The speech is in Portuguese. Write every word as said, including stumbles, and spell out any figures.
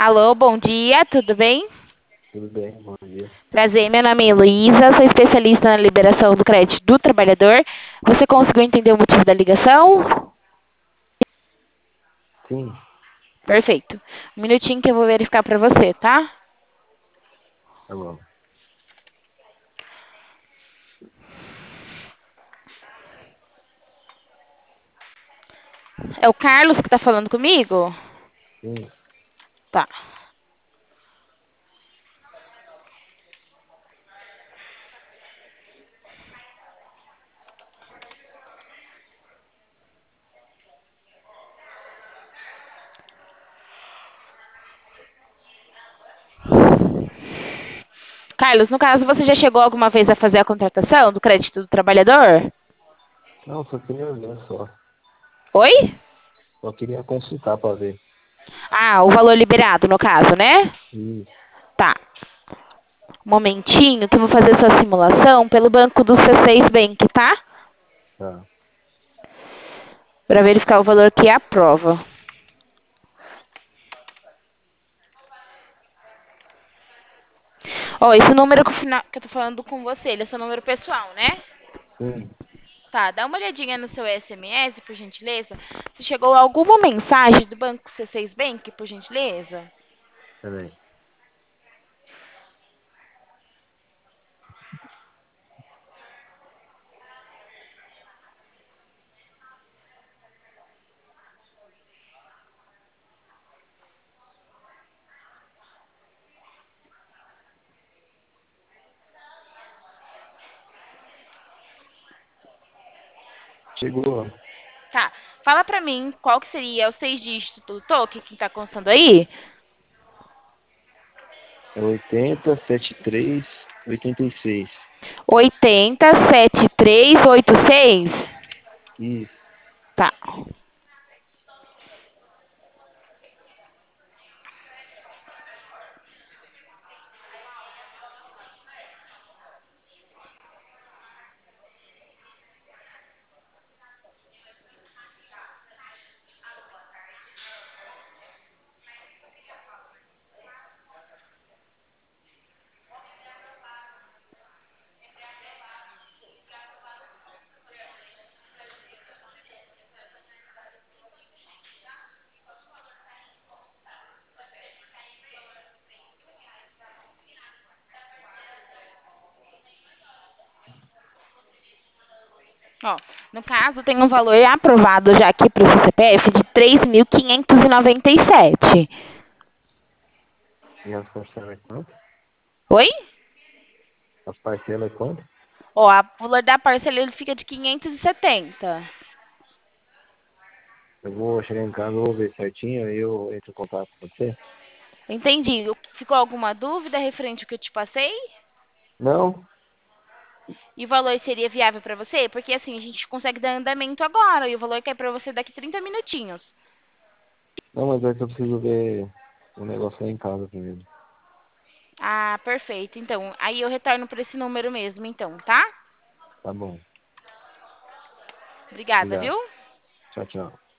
Alô, bom dia, tudo bem? Tudo bem, bom dia. Prazer, meu nome é Heloísa, sou especialista na liberação do crédito do trabalhador. Você conseguiu entender o motivo da ligação? Sim, Perfeito. Um minutinho que eu vou verificar para você, tá? tá bom. É o Carlos que está falando comigo? Sim, Tá. Carlos, no caso, você já chegou alguma vez a fazer a contratação do crédito do trabalhador? não, só queria ver só. Oi? Só queria consultar para ver. Ah, o valor liberado, no caso, né? Isso, Tá. Um momentinho que eu vou fazer sua simulação pelo banco do C seis Bank, tá? tá. Para verificar o valor que aprova. Ó, esse número que, o final, que eu tô falando com você, ele é seu número pessoal, né? Sim, Tá, dá uma olhadinha no seu S M S, por gentileza. Se chegou alguma mensagem do Banco C seis Bank, por gentileza? peraí. Chegou, Tá, fala pra mim qual que seria os seis dígitos do toque que tá constando aí. é oitenta, setenta e três, oitenta e seis. Oitenta sete três oito seis. Isso, Tá. Ó, no caso, tem um valor aprovado já aqui para o seu C P F de três mil quinhentos e noventa e sete. e as parcelas é quanto? Oi? As parcelas é quanto? Ó, a valor da parcela ele fica de quinhentos e setenta. Eu vou chegar em casa, eu vou ver certinho, aí eu entro em contato com você. Entendi. Ficou alguma dúvida referente ao que eu te passei? Não, E o valor seria viável para você? Porque assim, a gente consegue dar andamento agora e o valor cai para você daqui trinta minutinhos. não, mas é que eu preciso ver o negócio lá em casa primeiro. Ah, perfeito. Então, aí eu retorno para esse número mesmo, então, tá? Tá bom, Obrigada, obrigado. viu? Tchau, tchau.